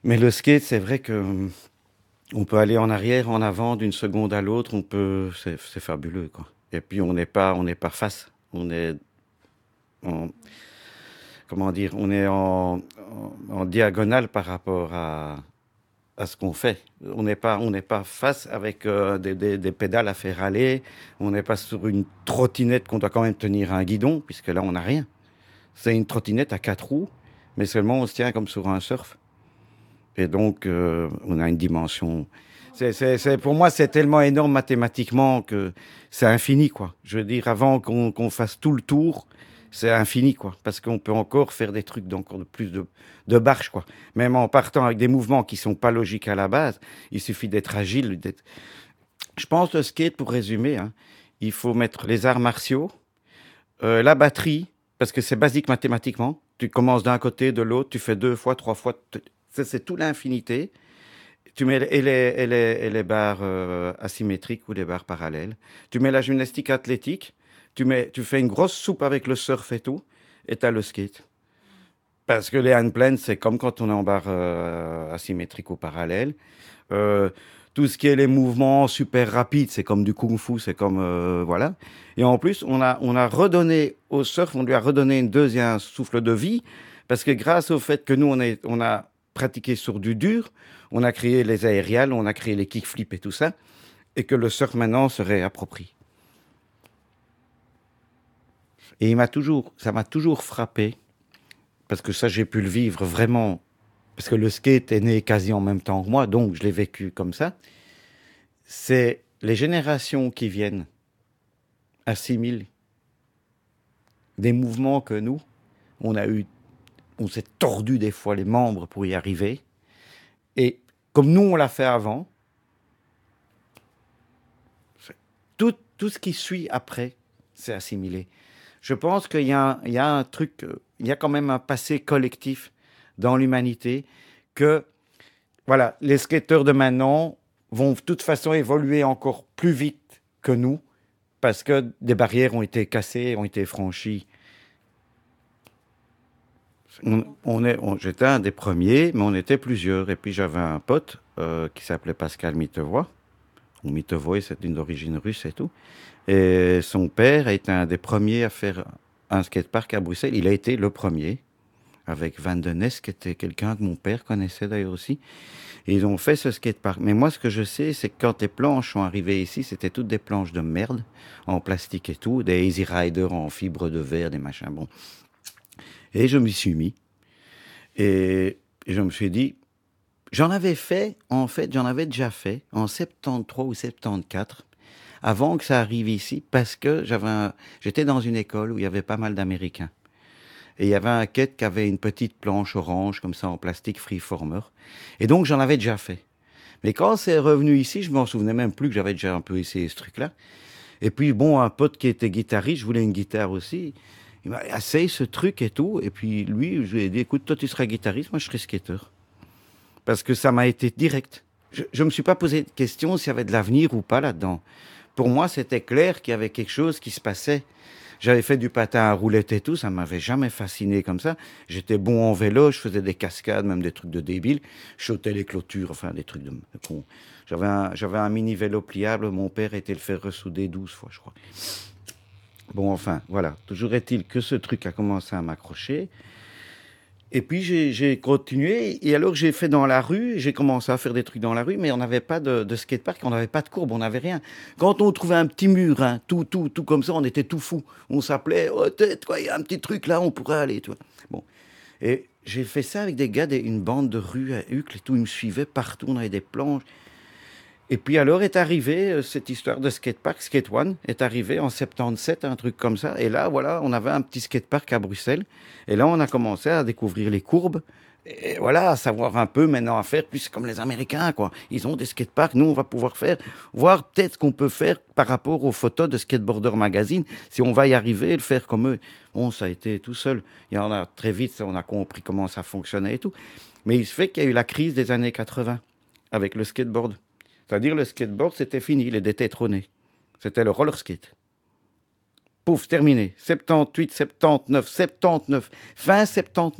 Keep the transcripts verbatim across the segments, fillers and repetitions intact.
Mais le skate, c'est vrai que hum, on peut aller en arrière, en avant, d'une seconde à l'autre. On peut, c'est, c'est fabuleux, quoi. Et puis on n'est pas, on n'est pas face. On est en, comment dire, on est en, en, en diagonale par rapport à, à ce qu'on fait. On n'est pas, on n'est pas face avec euh, des, des, des pédales à faire aller. On n'est pas sur une trottinette qu'on doit quand même tenir un guidon, puisque là on n'a rien. C'est une trottinette à quatre roues, mais seulement on se tient comme sur un surf. Et donc, euh, on a une dimension. C'est, c'est, c'est, pour moi, c'est tellement énorme mathématiquement que c'est infini, quoi. Je veux dire, avant qu'on, qu'on fasse tout le tour, c'est infini, quoi. Parce qu'on peut encore faire des trucs d'encore de plus de, de barges, quoi. Même en partant avec des mouvements qui sont pas logiques à la base, il suffit d'être agile. D'être... Je pense le skate, pour résumer, hein, il faut mettre les arts martiaux, euh, la batterie, parce que c'est basique mathématiquement. Tu commences d'un côté, de l'autre, tu fais deux fois, trois fois. C'est, c'est tout l'infinité. Tu mets et les, et les, et les barres euh, asymétriques ou les barres parallèles. Tu mets la gymnastique athlétique. Tu, mets, tu fais une grosse soupe avec le surf et tout. Et tu as le skate. Parce que les handplans, c'est comme quand on est en barre euh, asymétrique ou parallèle. Euh, tout ce qui est les mouvements super rapides, c'est comme du kung-fu, c'est comme... Euh, voilà. Et en plus, on a, on a redonné au surf, on lui a redonné une deuxième souffle de vie, parce que grâce au fait que nous, on, est, on a pratiqué sur du dur, on a créé les aériales, on a créé les kickflips et tout ça, et que le surf maintenant se réapproprie. Et il m'a toujours, ça m'a toujours frappé, parce que ça, j'ai pu le vivre vraiment, parce que le skate est né quasi en même temps que moi, donc je l'ai vécu comme ça. C'est les générations qui viennent assimilent des mouvements que nous, on a eu, on s'est tordu des fois les membres pour y arriver. Et comme nous, on l'a fait avant, tout, tout ce qui suit après, c'est assimilé. Je pense qu'il y a, il y a un truc, il y a quand même un passé collectif dans l'humanité que, voilà, les skateurs de maintenant vont de toute façon évoluer encore plus vite que nous parce que des barrières ont été cassées, ont été franchies. On, on est, on- j'étais un des premiers, mais on était plusieurs. Et puis j'avais un pote euh, qui s'appelait Pascal Mitevoy, ou Mitevoy, c'est une d'origine russe et tout. Et son père a été un des premiers à faire un skatepark à Bruxelles. Il a été le premier, avec Van de Ness, qui était quelqu'un que mon père connaissait d'ailleurs aussi. Et ils ont fait ce skatepark. Mais moi, ce que je sais, c'est que quand les planches sont arrivées ici, c'était toutes des planches de merde, en plastique et tout, des Easy Rider en fibre de verre, des machins. Bon. Et je m'y suis mis. Et je me suis dit, j'en avais fait, en fait, j'en avais déjà fait en soixante-treize ou soixante-quatorze, avant que ça arrive ici, parce que j'avais un- j'étais dans une école où il y avait pas mal d'Américains. Et il y avait un quête qui avait une petite planche orange, comme ça, en plastique freeformer. Et donc, j'en avais déjà fait. Mais quand c'est revenu ici, je m'en souvenais même plus que j'avais déjà un peu essayé ce truc-là. Et puis, bon, un pote qui était guitariste, je voulais une guitare aussi. Il m'a dit, essaye ce truc et tout. Et puis, lui, je lui ai dit, écoute, toi, tu seras guitariste, moi, je serai skateur. Parce que ça m'a été direct. Je ne me suis pas posé de question s'il y avait de l'avenir ou pas là-dedans. Pour moi, c'était clair qu'il y avait quelque chose qui se passait. J'avais fait du patin à roulettes et tout, ça m'avait jamais fasciné comme ça. J'étais bon en vélo, je faisais des cascades, même des trucs de débile. Je sautais les clôtures, enfin des trucs de con. J'avais un, j'avais un mini vélo pliable, mon père était le faire ressouder douze fois, je crois. Bon, enfin, voilà. Toujours est-il que ce truc a commencé à m'accrocher. Et puis j'ai, j'ai continué, et alors j'ai fait dans la rue, j'ai commencé à faire des trucs dans la rue, mais on n'avait pas de, de skatepark, on n'avait pas de courbe, on n'avait rien. Quand on trouvait un petit mur, hein, tout, tout, tout comme ça, on était tout fou. On s'appelait, oh tête, quoi, il y a un petit truc là, on pourrait aller, tu vois. Bon. Et j'ai fait ça avec des gars, des, une bande de rue à Uccle et tout, ils me suivaient partout, on avait des planches. Et puis alors est arrivée euh, cette histoire de skatepark, Skate One, est arrivée en soixante-dix-sept, un truc comme ça. Et là, voilà, on avait un petit skatepark à Bruxelles. Et là, on a commencé à découvrir les courbes. Et voilà, à savoir un peu maintenant à faire, plus comme les Américains, quoi. Ils ont des skateparks, nous, on va pouvoir faire, voir peut-être ce qu'on peut faire par rapport aux photos de Skateboarder Magazine, si on va y arriver et le faire comme eux. Bon, ça a été tout seul. Il y en a très vite, on a compris comment ça fonctionnait et tout. Mais il se fait qu'il y a eu la crise des années quatre-vingts avec le skateboard. C'est-à-dire le skateboard, c'était fini, il est dététroné. C'était le roller skate. Pouf, terminé. soixante-dix-huit, soixante-dix-neuf, soixante-dix-neuf, fin soixante-dix-neuf,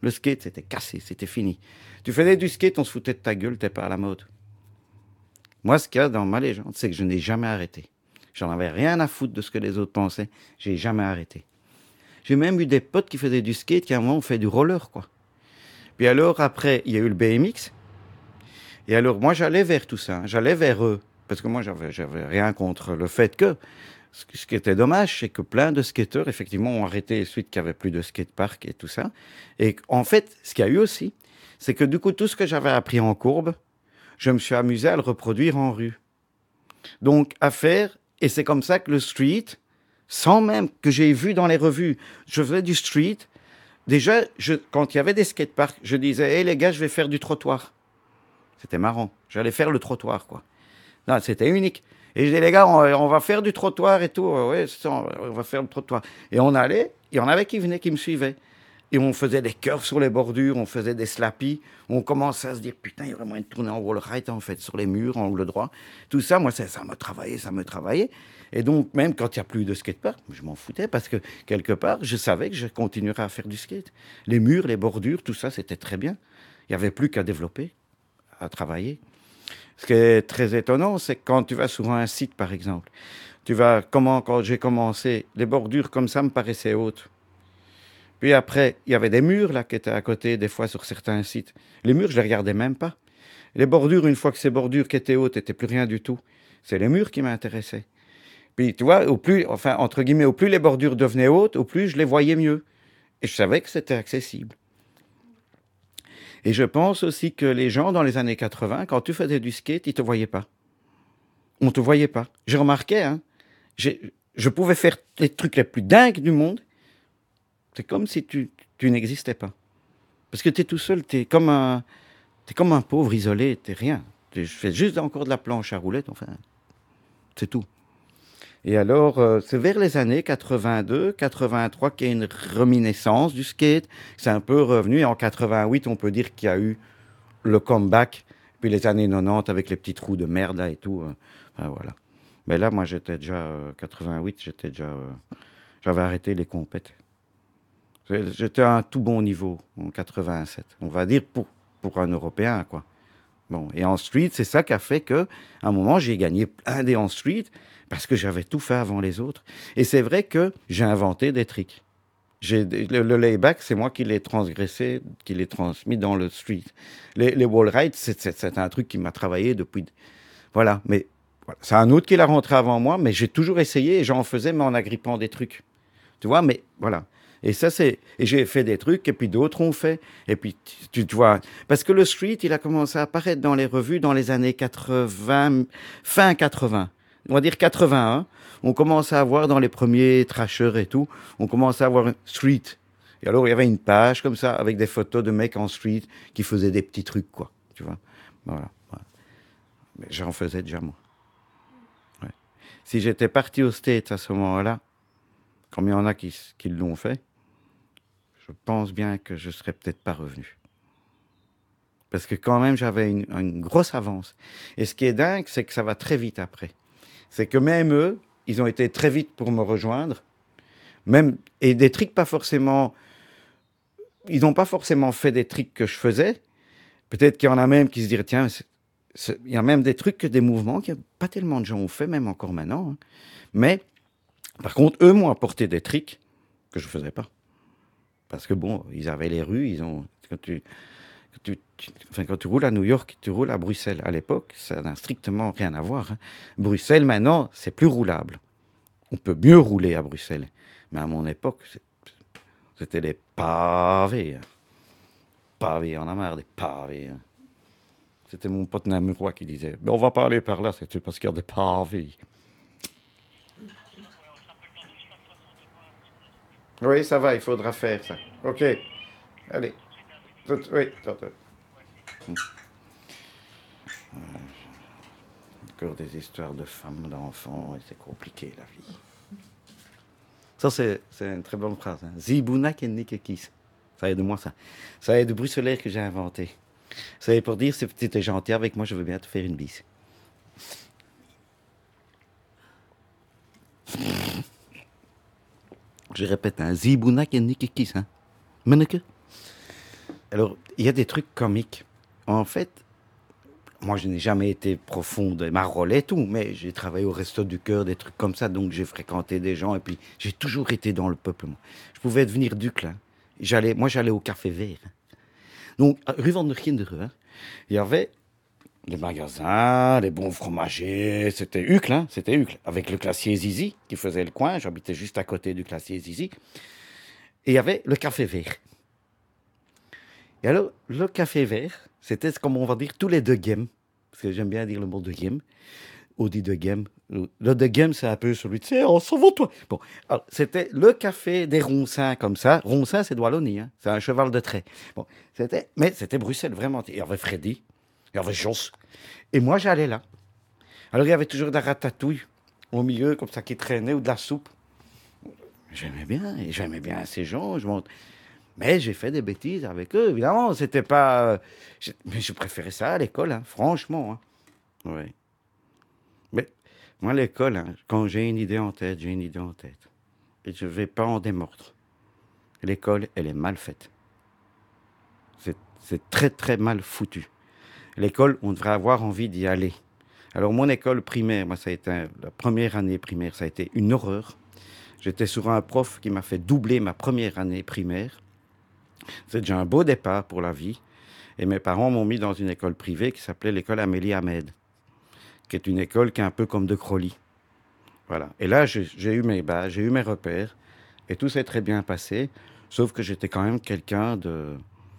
Le skate, c'était cassé, c'était fini. Tu faisais du skate, on se foutait de ta gueule, t'es pas à la mode. Moi, ce qu'il y a dans ma légende, c'est que je n'ai jamais arrêté. J'en avais rien à foutre de ce que les autres pensaient. J'ai jamais arrêté. J'ai même eu des potes qui faisaient du skate, qui à un moment ont fait du roller, quoi. Puis alors, après, il y a eu le B M X. Et alors, moi, j'allais vers tout ça. J'allais vers eux. Parce que moi, j'avais, j'avais rien contre le fait que... Ce qui était dommage, c'est que plein de skateurs, effectivement, ont arrêté suite qu'il n'y avait plus de skatepark et tout ça. Et en fait, ce qu'il y a eu aussi, c'est que du coup, tout ce que j'avais appris en courbe, je me suis amusé à le reproduire en rue. Donc, à faire... Et c'est comme ça que le street, sans même que j'ai vu dans les revues, je faisais du street. Déjà, je, quand il y avait des skateparks, je disais, hé hey, les gars, je vais faire du trottoir. C'était marrant. J'allais faire le trottoir, quoi. Non, c'était unique. Et je disais, les gars, on, on va faire du trottoir et tout. Ouais, ça, on va faire le trottoir. Et on allait, il y en avait qui venaient, qui me suivaient. Et on faisait des curves sur les bordures, on faisait des slappies. On commençait à se dire, putain, il y aurait moyen de tourner en wall ride, en fait, sur les murs, en angle droit. Tout ça, moi, ça, ça me travaillait, ça me travaillait. Et donc, même quand il n'y a plus de skatepark, je m'en foutais parce que, quelque part, je savais que je continuerais à faire du skate. Les murs, les bordures, tout ça, c'était très bien. Il n'y avait plus qu'à développer, à travailler. Ce qui est très étonnant, c'est que quand tu vas sur un site, par exemple, tu vas, comment, quand j'ai commencé, les bordures comme ça me paraissaient hautes. Puis après, il y avait des murs là qui étaient à côté, des fois sur certains sites. Les murs, je les regardais même pas. Les bordures, une fois que ces bordures qui étaient hautes n'étaient plus rien du tout, c'est les murs qui m'intéressaient. Puis tu vois, au plus, enfin entre guillemets, au plus les bordures devenaient hautes, au plus je les voyais mieux. Et je savais que c'était accessible. Et je pense aussi que les gens dans les années quatre-vingts, quand tu faisais du skate, ils te voyaient pas. On te voyait pas. J'ai remarqué, hein, j'ai, je pouvais faire les trucs les plus dingues du monde. C'est comme si tu, tu n'existais pas. Parce que tu es tout seul, tu es comme un, t'es comme un pauvre isolé, tu n'es rien. Je fais juste encore de la planche à roulettes, enfin, c'est tout. Et alors, euh, c'est vers les années quatre-vingt-deux, quatre-vingt-trois qu'il y a une reminiscence du skate. C'est un peu revenu. Et en quatre-vingt-huit, on peut dire qu'il y a eu le comeback. Puis les années quatre-vingt-dix avec les petits trous de merde là et tout. Euh, enfin, voilà. Mais là, moi, j'étais déjà... Euh, quatre-vingt-huit, j'étais déjà... Euh, j'avais arrêté les compètes. J'étais à un tout bon niveau en quatre-vingt-sept. On va dire pour, pour un Européen, quoi. Bon, et en street, c'est ça qui a fait qu'à un moment, j'ai gagné plein des en street parce que j'avais tout fait avant les autres. Et c'est vrai que j'ai inventé des tricks. J'ai, le, le layback, c'est moi qui l'ai transgressé, qui l'ai transmis dans le street. Les, les wall rides, c'est, c'est, c'est un truc qui m'a travaillé depuis... Voilà, mais voilà. C'est un autre qui l'a rentré avant moi, mais j'ai toujours essayé et j'en faisais, mais en agrippant des trucs. Tu vois, mais voilà. Et ça, c'est... Et j'ai fait des trucs, et puis d'autres ont fait. Et puis, tu, tu vois... Parce que le street, il a commencé à apparaître dans les revues dans les années quatre-vingts, fin quatre-vingts. On va dire quatre-vingt-un. On commençait à voir dans les premiers trashers et tout, on commençait à voir un street. Et alors, il y avait une page comme ça, avec des photos de mecs en street qui faisaient des petits trucs, quoi. Tu vois. Voilà. Voilà. Mais j'en faisais déjà, moi. Ouais. Si j'étais parti aux States à ce moment-là, comme il y en a qui, qui l'ont fait, je pense bien que je ne serais peut-être pas revenu. Parce que quand même, j'avais une, une grosse avance. Et ce qui est dingue, c'est que ça va très vite après. C'est que même eux, ils ont été très vite pour me rejoindre. Même, et des tricks pas forcément... Ils n'ont pas forcément fait des tricks que je faisais. Peut-être qu'il y en a même qui se diraient, tiens, c'est, c'est, il y a même des trucs, des mouvements que pas tellement de gens ont fait, même encore maintenant. Hein. Mais, par contre, eux m'ont apporté des tricks que je ne faisais pas. Parce que bon, ils avaient les rues, ils ont... Quand tu, quand tu, tu, enfin, quand tu roules à New York, tu roules à Bruxelles. À l'époque, ça n'a strictement rien à voir. Hein. Bruxelles, maintenant, c'est plus roulable. On peut mieux rouler à Bruxelles. Mais à mon époque, c'était des pavés. Hein. Pavés, on a marre des pavés. Hein. C'était mon pote namurois qui disait, on va pas aller par là, c'est parce qu'il y a des pavés. Oui, ça va, il faudra faire ça. Ok, allez. Oui, attends. Encore des histoires de femmes, d'enfants, et c'est compliqué la vie. Ça, c'est, c'est une très bonne phrase. Hein. Zibunak et Nikekis. Ça aide de moi, ça. Ça aide de bruxelaire que j'ai inventé. Ça est pour dire, si tu es gentil avec moi, je veux bien te faire une bise. Je répète, hein. Zibunak et Nikekis. Hein. Manneke. Alors, il y a des trucs comiques. En fait, moi, je n'ai jamais été profond de Marolles et tout, mais j'ai travaillé au Resto du Cœur, des trucs comme ça, donc j'ai fréquenté des gens, et puis j'ai toujours été dans le peuple, moi. Je pouvais devenir duc, là. J'allais, moi, j'allais au Café Vert. Donc, à rue Van der Kinderen, hein, il y avait les magasins, les bons fromagers, c'était Hucle, hein, c'était Hucle, avec le glacier Zizi, qui faisait le coin, j'habitais juste à côté du glacier Zizi, et il y avait le Café Vert. Et alors, le Café Vert, c'était, comme on va dire, tous les deux games, parce que j'aime bien dire le mot de game, ou dit de game. Le de game, c'est un peu celui de, c'est, on s'en va, toi. Bon, alors, c'était le café des Ronsins, comme ça. Ronsin, c'est de Wallonie, hein. C'est un cheval de trait. Bon, c'était, mais c'était Bruxelles, vraiment. Il y avait Freddy, il y avait Joss. Et moi, j'allais là. Alors, il y avait toujours de la ratatouille au milieu, comme ça, qui traînait, ou de la soupe. J'aimais bien, et j'aimais bien ces gens. Je m'en- Mais j'ai fait des bêtises avec eux, évidemment. C'était pas. je- Mais je préférais ça à l'école, hein, franchement, hein. Ouais. Mais moi, l'école, hein, quand j'ai une idée en tête, j'ai une idée en tête. Et je ne vais pas en démordre. L'école, elle est mal faite. C'est c'est très, très mal foutu. L'école, on devrait avoir envie d'y aller. Alors, mon école primaire, moi, ça a été un- la première année primaire, ça a été une horreur. J'étais sur un prof qui m'a fait doubler ma première année primaire. C'est déjà un beau départ pour la vie. Et mes parents m'ont mis dans une école privée qui s'appelait l'école Amélie Ahmed, qui est une école qui est un peu comme de Crolly. Voilà. Et là, j'ai j'ai eu mes bases, j'ai eu mes repères, et tout s'est très bien passé, sauf que j'étais quand même quelqu'un de...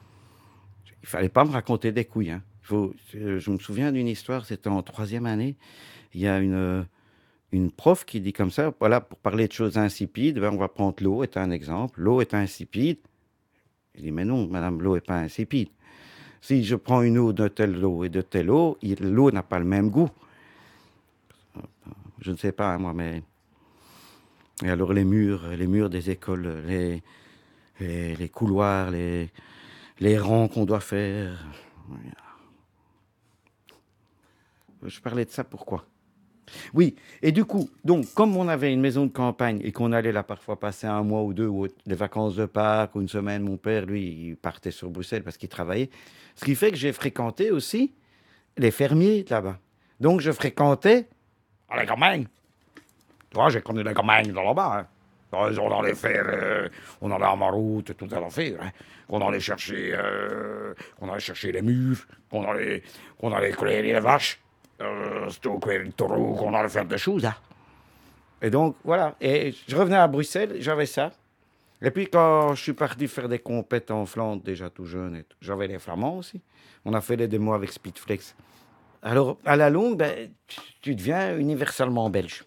Il fallait pas me raconter des couilles, hein. Il faut... Je je me souviens d'une histoire, c'était en troisième année, il y a une, une prof qui dit comme ça, voilà, pour parler de choses insipides, ben, on va prendre l'eau, est un exemple. L'eau est insipide. Il dit, mais non, madame, l'eau n'est pas insipide. Si je prends une eau de telle eau et de telle eau, il- l'eau n'a pas le même goût. Je ne sais pas, hein, moi, mais... Et alors les murs, les murs des écoles, les, les, les couloirs, les, les rangs qu'on doit faire. Je parlais de ça pourquoi? Oui, et du coup, donc, comme on avait une maison de campagne et qu'on allait là parfois passer un mois ou deux, ou des vacances de Pâques, ou une semaine, mon père, lui, il partait sur Bruxelles parce qu'il travaillait. Ce qui fait que j'ai fréquenté aussi les fermiers là-bas. Donc, je fréquentais ah, les campagnes. Toi, j'ai connu les campagnes dans là-bas, hein. On allait faire, euh, on allait à Maroute, tout à faire, hein. On allait chercher, euh, on allait chercher les murs, qu'on allait, qu'on allait couler les vaches, euh, stocker les taureaux, qu'on allait faire des choses, hein. Et donc, voilà. Et je revenais à Bruxelles, j'avais ça. Et puis, quand je suis parti faire des compètes en Flandre, déjà tout jeune, et tout, j'avais les Flamands aussi. On a fait des démos avec Speedflex. Alors, à la longue, ben, tu tu deviens universellement belge.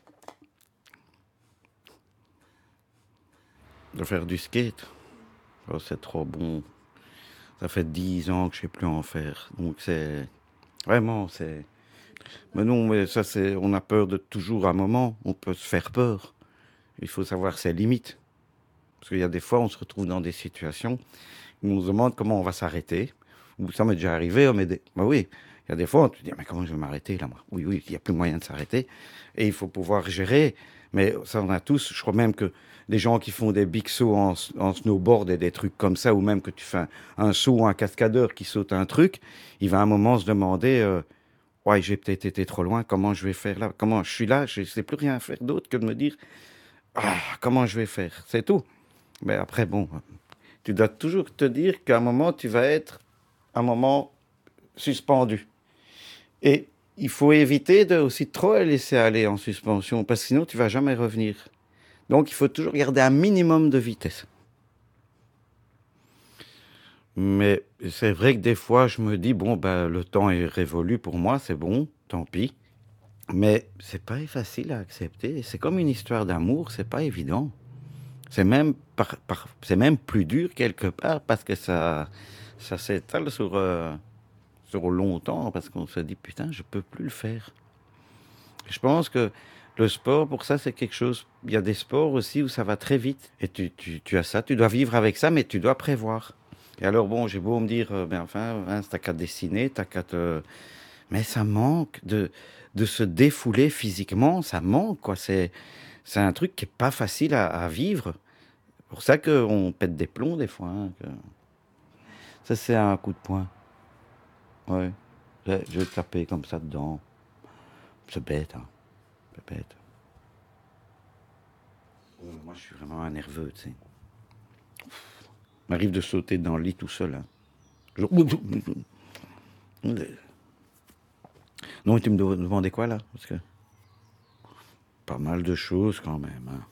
De faire du skate, oh, c'est trop bon. Ça fait dix ans que je ne sais plus en faire. Donc, c'est. Vraiment, c'est. Mais non, mais ça, c'est. On a peur de toujours un moment. On peut se faire peur. Il faut savoir ses limites. Parce qu'il y a des fois, on se retrouve dans des situations où on se demande comment on va s'arrêter. Ou ça m'est déjà arrivé, on m'aider. Bah oui, il y a des fois, on te dit, mais comment je vais m'arrêter là, moi? Oui, oui, il n'y a plus moyen de s'arrêter. Et il faut pouvoir gérer. Mais ça, on a tous. Je crois même que des gens qui font des big sauts en, en snowboard et des trucs comme ça, ou même que tu fais un, un saut, un cascadeur qui saute un truc, il va à un moment se demander, euh, ouais, j'ai peut-être été trop loin, comment je vais faire là? Comment je suis là? Je ne sais plus rien faire d'autre que de me dire, ah, comment je vais faire? C'est tout. Mais après, bon, tu dois toujours te dire qu'à un moment, tu vas être un moment suspendu. Et il faut éviter de aussi trop la laisser aller en suspension, parce que sinon, tu vas jamais revenir. Donc, il faut toujours garder un minimum de vitesse. Mais c'est vrai que des fois, je me dis, bon, ben, le temps est révolu pour moi, c'est bon, tant pis. Mais c'est pas facile à accepter. C'est comme une histoire d'amour, c'est pas évident. C'est même, par, par, c'est même plus dur quelque part parce que ça, ça s'étale sur, euh, sur longtemps parce qu'on se dit putain, je peux plus le faire. Je pense que le sport, pour ça, c'est quelque chose. Il y a des sports aussi où ça va très vite et tu, tu, tu as ça, tu dois vivre avec ça, mais tu dois prévoir. Et alors, bon, j'ai beau me dire, euh, ben enfin, hein, t'as qu'à dessiner, t'as qu'à te. Mais ça manque de, de se défouler physiquement, ça manque, quoi. C'est, c'est un truc qui est pas facile à, à vivre. C'est pour ça qu'on pète des plombs des fois, hein, que Ça, c'est un coup de poing. Ouais. Je, je vais taper comme ça dedans. C'est bête, hein. C'est bête. Oh, moi, je suis vraiment un nerveux, tu sais. Il m'arrive de sauter dans le lit tout seul, hein. Je- Non, tu me demandais quoi, là? Parce que pas mal de choses, quand même, hein.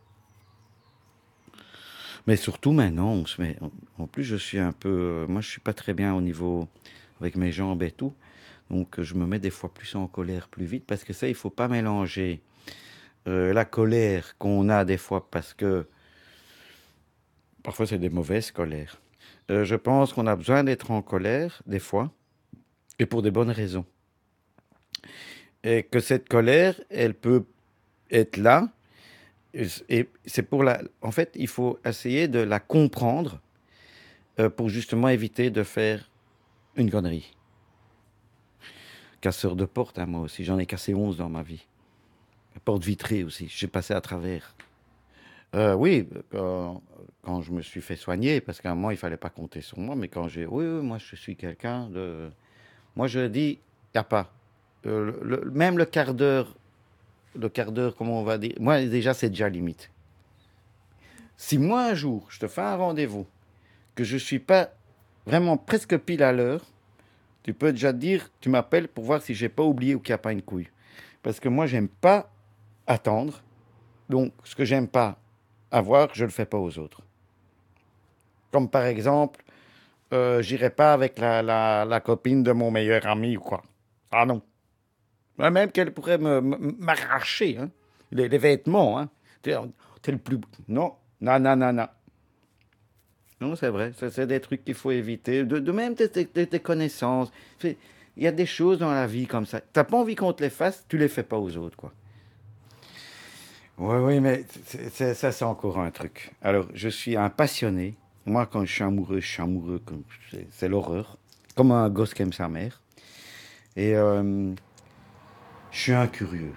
Mais surtout maintenant, on se met... En plus, je suis un peu... euh, Moi, je suis pas très bien au niveau... avec mes jambes et tout. Donc, je me mets des fois plus en colère plus vite. Parce que ça, il faut pas mélanger euh, la colère qu'on a des fois parce que... Parfois, c'est des mauvaises colères. Euh, je pense qu'on a besoin d'être en colère, des fois, et pour des bonnes raisons. Et que cette colère, elle peut être là. Et c'est pour la... En fait, il faut essayer de la comprendre euh, pour justement éviter de faire une connerie. Casseur de porte, hein, moi aussi. J'en ai cassé onze dans ma vie. Porte vitrée aussi. J'ai passé à travers. Euh, oui, quand, quand je me suis fait soigner, parce qu'à un moment, il fallait pas compter sur moi, mais quand j'ai... Oui, oui, moi, je suis quelqu'un de... Moi, je dis, il n'y a pas. Euh, le- le- même le quart d'heure, le quart d'heure, comment on va dire... Moi, déjà, c'est déjà limite. Si moi, un jour, je te fais un rendez-vous, que je suis pas vraiment presque pile à l'heure, tu peux déjà te dire, tu m'appelles pour voir si j'ai pas oublié ou qu'il n'y a pas une couille. Parce que moi, j'aime pas attendre. Donc, ce que j'aime pas avoir, je le fais pas aux autres. Comme par exemple, euh, j'irai pas avec la, la, la copine de mon meilleur ami ou quoi. Ah non. Même qu'elle pourrait me, me- m'arracher, hein, les, les vêtements. Hein. T'es, t'es le plus... Non, non, non, non, non. Non, c'est vrai. Ça, c'est des trucs qu'il faut éviter. De, de même tes, tes- tes- tes connaissances. C'est- Il y a des choses dans la vie comme ça. T'as pas envie qu'on te les fasse, tu les fais pas aux autres, quoi. Oui, oui, mais c'est- c'est- ça, c'est encore un truc. Alors, je suis un passionné. Moi, quand je suis amoureux, je suis amoureux. Comme... C'est c'est l'horreur. Comme un gosse qui aime sa mère. Et euh, je suis un curieux.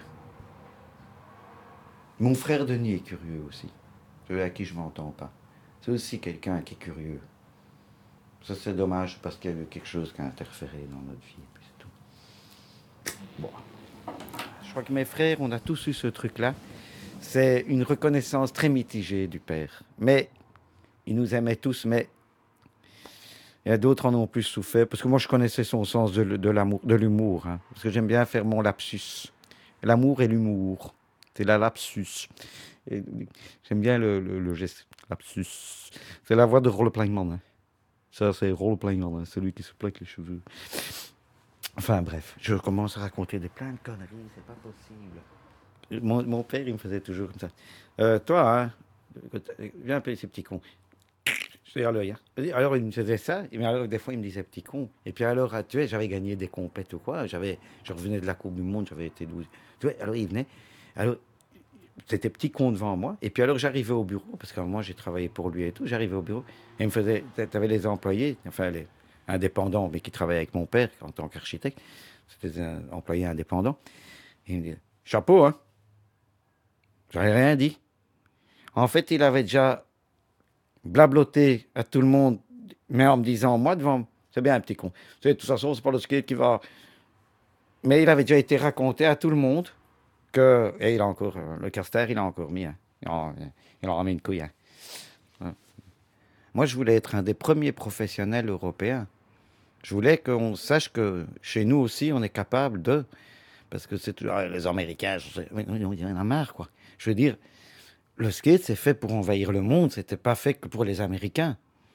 Mon frère Denis est curieux aussi. Celui à qui je m'entends pas. C'est aussi quelqu'un qui est curieux. Ça, c'est dommage parce qu'il y a eu quelque chose qui a interféré dans notre vie. Puis c'est tout. Bon. Je crois que mes frères, on a tous eu ce truc-là. C'est une reconnaissance très mitigée du père. Mais il nous aimait tous, mais il y a d'autres en ont plus souffert. Parce que moi, je connaissais son sens de, de l'amour, de l'humour. Hein, parce que j'aime bien faire mon lapsus. L'amour et l'humour. C'est la lapsus. Et j'aime bien le, le, le geste. Lapsus. C'est la voix de Rollerplaying Man. Hein. Ça, c'est Rollerplaying Man. Hein, celui qui se plaque les cheveux. Enfin, bref. Je commence à raconter des plein de conneries. C'est pas possible. Mon, mon père, il me faisait toujours comme ça. Euh, toi, hein, viens appeler ces petits cons. Je à l'œil. Hein. Alors, il me faisait ça, mais alors, des fois, il me disait petit con. Et puis, alors, tu vois, j'avais gagné des compètes ou quoi. J'avais, je revenais de la Coupe du Monde, j'avais été douze. Tu vois, alors, il venait. Alors, c'était petit con devant moi. Et puis, alors, j'arrivais au bureau, parce qu'à un moment, j'ai travaillé pour lui et tout. J'arrivais au bureau. Et il me faisait. Tu avais les employés, enfin, les indépendants, mais qui travaillaient avec mon père en tant qu'architecte. C'était des employés indépendants. Et il me dit chapeau, hein. J'avais rien dit. En fait, il avait déjà blabloté à tout le monde, mais en me disant, moi devant, c'est bien un petit con. Tu sais, de toute façon, c'est pas le skate qui va. Mais il avait déjà été raconté à tout le monde que. Et il a encore. euh, Le caster, il a encore mis. Hein. Il, en, il en a mis une couille. Hein. Ouais. Moi, je voulais être un des premiers professionnels européens. Je voulais qu'on sache que chez nous aussi, on est capable de. Parce que c'est toujours. Ah, les Américains, je sais, il y en a marre, quoi. Je veux dire, le skate, c'est fait pour envahir le monde, c'était pas fait que pour les Américains.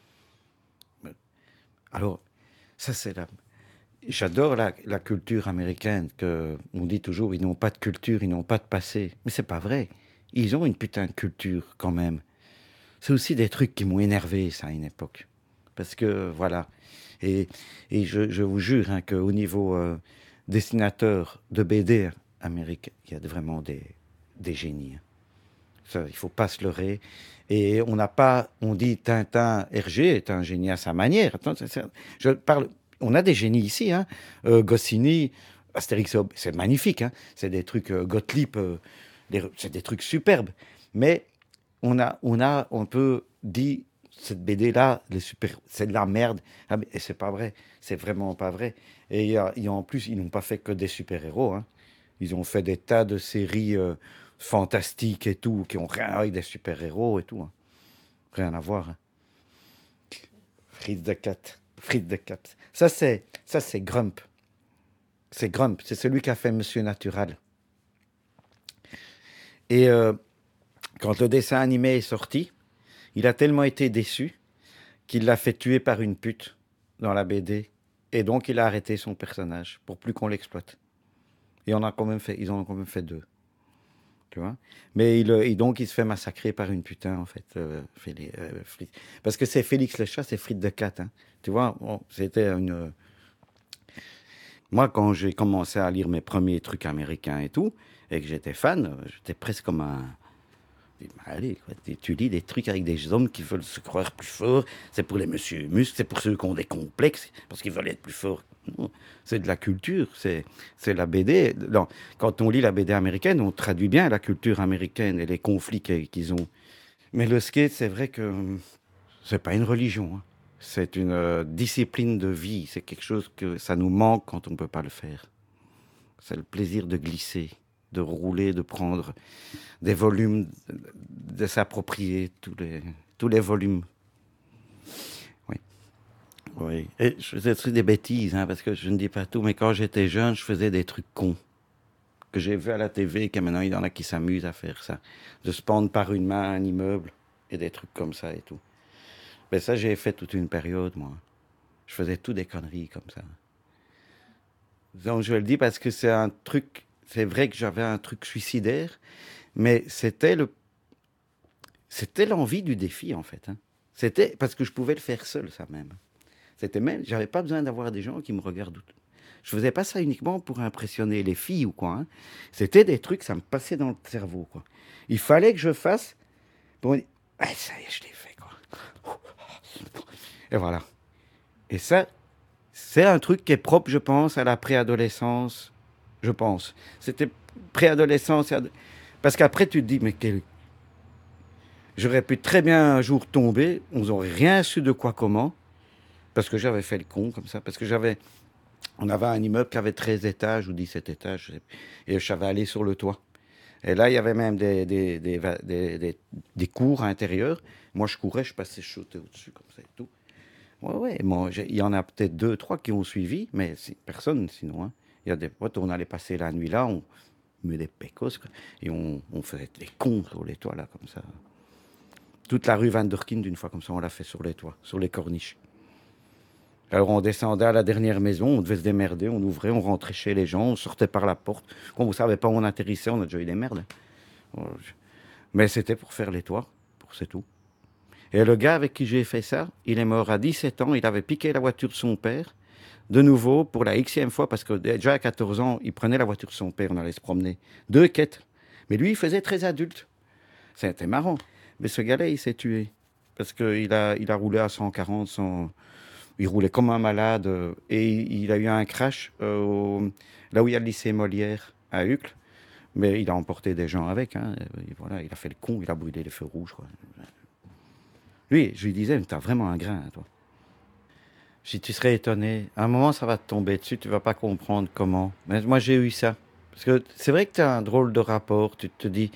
Alors, ça, c'est la... J'adore la, la culture américaine, que on dit toujours, ils n'ont pas de culture, ils n'ont pas de passé. Mais c'est pas vrai. Ils ont une putain de culture, quand même. C'est aussi des trucs qui m'ont énervé, ça, à une époque. Parce que, voilà. Et, et je, je vous jure hein, qu'au niveau euh, dessinateur de B D américain, il y a vraiment des, des génies. Hein. Ça, il faut pas se leurrer. Et on n'a pas, on dit Tintin, Hergé est un génie à sa manière. Attends, c'est- c'est- je parle, on a des génies ici, hein. Euh, Goscinny, Astérix, et Ob- c'est magnifique, hein. C'est des trucs euh, Gottlieb, euh, des- c'est des trucs superbes. Mais on a, on a, on peut dire cette B D-là, les super, c'est de la merde. Ah, mais, et c'est pas vrai. C'est vraiment pas vrai. Et, il y a, il y a en plus, ils n'ont pas fait que des super-héros. Hein. Ils ont fait des tas de séries euh, fantastiques et tout, qui ont rien avec des super-héros et tout. Hein. Rien à voir. Hein. Fritz de Cat. Fritz de Cat. Ça, c'est, ça, c'est Grump. C'est Grump. C'est celui qui a fait Monsieur Natural. Et euh, quand le dessin animé est sorti, il a tellement été déçu qu'il l'a fait tuer par une pute dans la B D. Et donc, il a arrêté son personnage pour plus qu'on l'exploite. Et on a quand même fait, ils en ont quand même fait deux. Tu vois. Mais il, et donc, il se fait massacrer par une putain, en fait. Euh, Félix, euh, parce que c'est Félix le chat, c'est Fritz de Cat. Hein. Tu vois, bon, c'était une. Moi, quand j'ai commencé à lire mes premiers trucs américains et tout, et que j'étais fan, j'étais presque comme un. Allez, quoi. Tu lis des trucs avec des hommes qui veulent se croire plus forts. C'est pour les monsieur muscles, c'est pour ceux qui ont des complexes, parce qu'ils veulent être plus forts. Non, c'est de la culture, c'est, c'est la B D. Non, quand on lit la B D américaine, on traduit bien la culture américaine et les conflits qu'ils ont. Mais le skate, c'est vrai que c'est pas une religion. Hein. C'est une euh, discipline de vie. C'est quelque chose que ça nous manque quand on ne peut pas le faire. C'est le plaisir de glisser, de rouler, de prendre des volumes, de s'approprier tous les, tous les volumes. Oui. Oui. Et je faisais des bêtises, hein, parce que je ne dis pas tout, mais quand j'étais jeune, je faisais des trucs cons que j'ai vus à la T V, et que maintenant il y en a qui s'amusent à faire ça. De se pendre par une main à un immeuble et des trucs comme ça et tout. Mais ça, j'ai fait toute une période, moi. Je faisais tout des conneries comme ça. Donc je le dis parce que c'est un truc, c'est vrai que j'avais un truc suicidaire, mais c'était le, c'était l'envie du défi en fait. Hein. C'était parce que je pouvais le faire seul, ça même. C'était même, j'avais pas besoin d'avoir des gens qui me regardent. Je faisais pas ça uniquement pour impressionner les filles ou quoi. Hein. C'était des trucs, ça me passait dans le cerveau quoi. Il fallait que je fasse pour me dire, ah, ça y est, je l'ai fait quoi. Et voilà. Et ça, c'est un truc qui est propre, je pense, à la préadolescence. Je pense. C'était préadolescence. Ado... Parce qu'après, tu te dis, mais quel... J'aurais pu très bien un jour tomber, on n'aurait rien su de quoi, comment, parce que j'avais fait le con comme ça, parce que j'avais... On avait un immeuble qui avait treize étages ou dix-sept étages, et je savais aller sur le toit. Et là, il y avait même des, des, des, des, des, des cours intérieurs. Moi, je courais, je passais, je sautais au-dessus, comme ça et tout. Ouais, ouais, bon, il y en a peut-être deux, trois qui ont suivi, mais personne sinon. Hein. Il y a des potes, on allait passer la nuit là, on met des pécos, quoi, et on, on faisait des cons sur les toits là, comme ça. Toute la rue Van der Kinde, d'une fois comme ça, on l'a fait sur les toits, sur les corniches. Alors on descendait à la dernière maison, on devait se démerder, on ouvrait, on rentrait chez les gens, on sortait par la porte. Quand vous ne savez pas où on atterrissait, on a déjà eu des merdes. Mais c'était pour faire les toits, pour c'est tout. Et le gars avec qui j'ai fait ça, il est mort à dix-sept ans, il avait piqué la voiture de son père, de nouveau, pour la xème fois, parce que déjà à quatorze ans, il prenait la voiture de son père, on allait se promener. Deux quêtes. Mais lui, il faisait très adulte. C'était marrant. Mais ce gars-là, il s'est tué. Parce qu'il a, il a roulé à cent quarante, cent... il roulait comme un malade. Et il a eu un crash euh, au... là où il y a le lycée Molière, à Uccle. Mais il a emporté des gens avec. Hein. Et voilà, il a fait le con, il a brûlé les feux rouges. Quoi. Lui, je lui disais, t'as vraiment un grain, toi. Si tu serais étonné, à un moment, ça va te tomber dessus, tu vas pas comprendre comment. Mais moi, j'ai eu ça. Parce que c'est vrai que tu as un drôle de rapport. Tu te dis,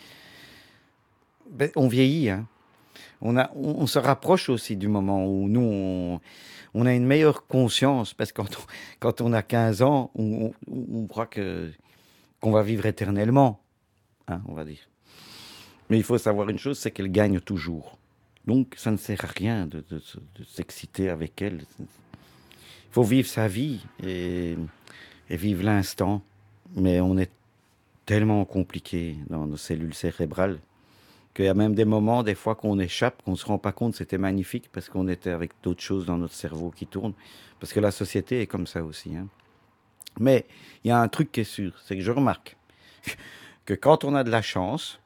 ben, on vieillit, hein. On, a, on, on se rapproche aussi du moment où nous, on, on a une meilleure conscience. Parce que quand on, quand on a quinze ans, on, on, on croit que, qu'on va vivre éternellement, hein, on va dire. Mais il faut savoir une chose, c'est qu'elle gagne toujours. Donc, ça ne sert à rien de, de, de s'exciter avec elle. Il faut vivre sa vie et, et vivre l'instant. Mais on est tellement compliqué dans nos cellules cérébrales qu'il y a même des moments, des fois, qu'on échappe, qu'on ne se rend pas compte, c'était magnifique parce qu'on était avec d'autres choses dans notre cerveau qui tournent. Parce que la société est comme ça aussi. Hein. Mais il y a un truc qui est sûr, c'est que je remarque que quand on a de la chance,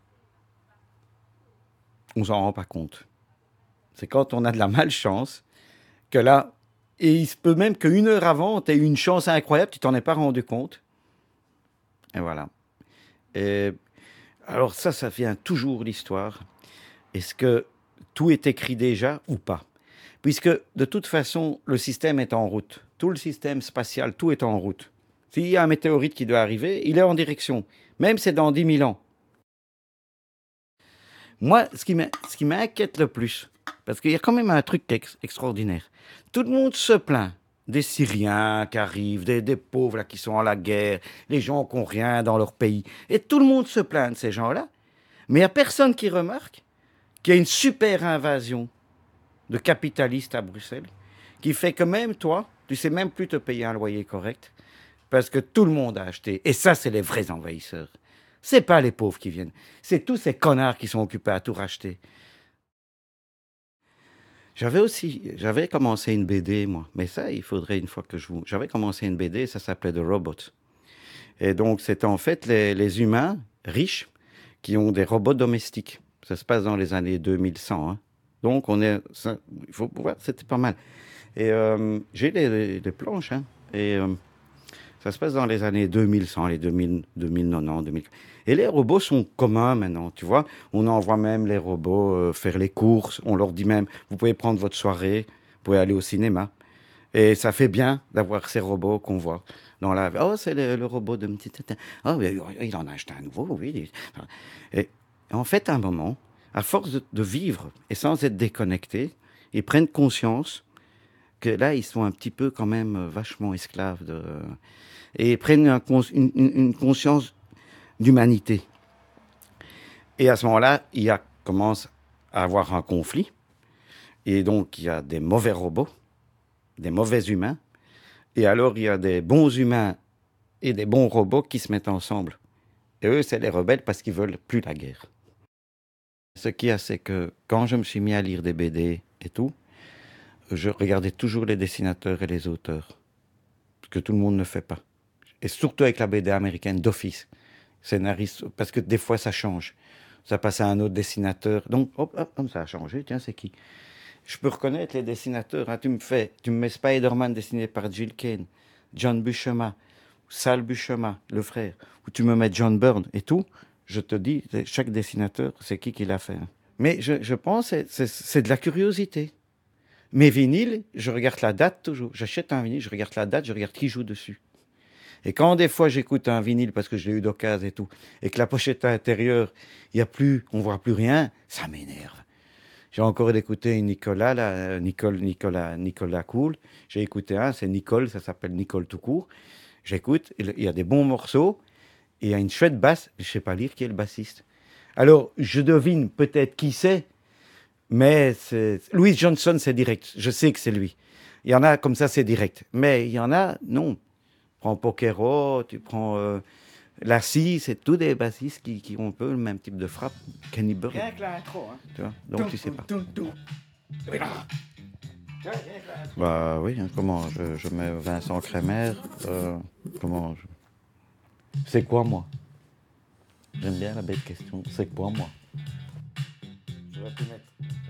on s'en rend pas compte. C'est quand on a de la malchance que là, et il se peut même qu'une heure avant, tu aies eu une chance incroyable, tu t'en es pas rendu compte. Et voilà. Et alors ça, ça vient toujours l'histoire. Est-ce que tout est écrit déjà ou pas. Puisque de toute façon, le système est en route. Tout le système spatial, tout est en route. S'il y a un météorite qui doit arriver, il est en direction. Même si c'est dans dix mille ans. Moi, ce qui m'inquiète le plus, parce qu'il y a quand même un truc ex extraordinaire. Tout le monde se plaint des Syriens qui arrivent, des, des pauvres là, qui sont en la guerre, les gens qui n'ont rien dans leur pays. Et tout le monde se plaint de ces gens-là. Mais il n'y a personne qui remarque qu'il y a une super invasion de capitalistes à Bruxelles qui fait que même toi, tu ne sais même plus te payer un loyer correct parce que tout le monde a acheté. Et ça, c'est les vrais envahisseurs. C'est pas les pauvres qui viennent. C'est tous ces connards qui sont occupés à tout racheter. J'avais aussi, j'avais commencé une B D, moi. Mais ça, il faudrait une fois que je vous... J'avais commencé une B D, ça s'appelait The Robot. Et donc, c'était en fait les, les humains riches qui ont des robots domestiques. Ça se passe dans les années deux mille cent. Hein. Donc, on est... Ça, il faut voir, c'était pas mal. Et euh, j'ai les, les planches, hein. Et... Euh, ça se passe dans les années deux mille cent, les deux mille, deux mille quatre-vingt-dix, deux mille... Et les robots sont communs maintenant, tu vois. On envoie même les robots euh, faire les courses. On leur dit même, vous pouvez prendre votre soirée, vous pouvez aller au cinéma. Et ça fait bien d'avoir ces robots qu'on voit dans la... Oh, c'est le, le robot de... Oh, il en a acheté un nouveau, oui. Et en fait, à un moment, à force de, de vivre et sans être déconnectés, ils prennent conscience que là, ils sont un petit peu quand même vachement esclaves de... Et prennent un, une, une conscience d'humanité. Et à ce moment-là, il y a, commence à avoir un conflit. Et donc, il y a des mauvais robots, des mauvais humains. Et alors, il y a des bons humains et des bons robots qui se mettent ensemble. Et eux, c'est les rebelles parce qu'ils veulent plus la guerre. Ce qu'il y a, c'est que quand je me suis mis à lire des B D et tout, je regardais toujours les dessinateurs et les auteurs. Ce que tout le monde ne fait pas. Et surtout avec la B D américaine d'office. Scénariste, parce que des fois ça change. Ça passe à un autre dessinateur. Donc, hop, hop, comme ça a changé. Tiens, c'est qui? Je peux reconnaître les dessinateurs. Hein. Tu me fais, tu me mets Spider-Man dessiné par Jill Kane, John Buscema, Sal Buscema, le frère, ou tu me mets John Byrne et tout. Je te dis, chaque dessinateur, c'est qui qui l'a fait. Hein. Mais je, je pense que c'est de la curiosité. Mes vinyles, je regarde la date toujours. J'achète un vinyle, je regarde la date, je regarde qui joue dessus. Et quand des fois j'écoute un vinyle parce que je l'ai eu d'occasion et tout, et que la pochette intérieure, il y a plus, on voit plus rien, ça m'énerve. J'ai encore écouté une Nicolas, là, Nicole, Nicolas, Nicolas Cool. J'ai écouté un, c'est Nicole, ça s'appelle Nicole tout court. J'écoute, il y a des bons morceaux, et il y a une chouette basse, je ne sais pas lire qui est le bassiste. Alors, je devine peut-être qui c'est, mais c'est... Louis Johnson, c'est direct. Je sais que c'est lui. Il y en a comme ça, c'est direct. Mais il y en a, non. Tu prends Pokero, tu prends euh, Lassie, c'est tous des bassistes qui, qui ont un peu le même type de frappe. Kenny Burke. Rien que l'intro, hein. Tu vois, donc tu sais pas. Toum, toum. Bah oui, hein, comment je, je mets Vincent Crémer. Euh, comment je... C'est quoi moi? J'aime bien la bête question. C'est quoi moi? Je vais te mettre.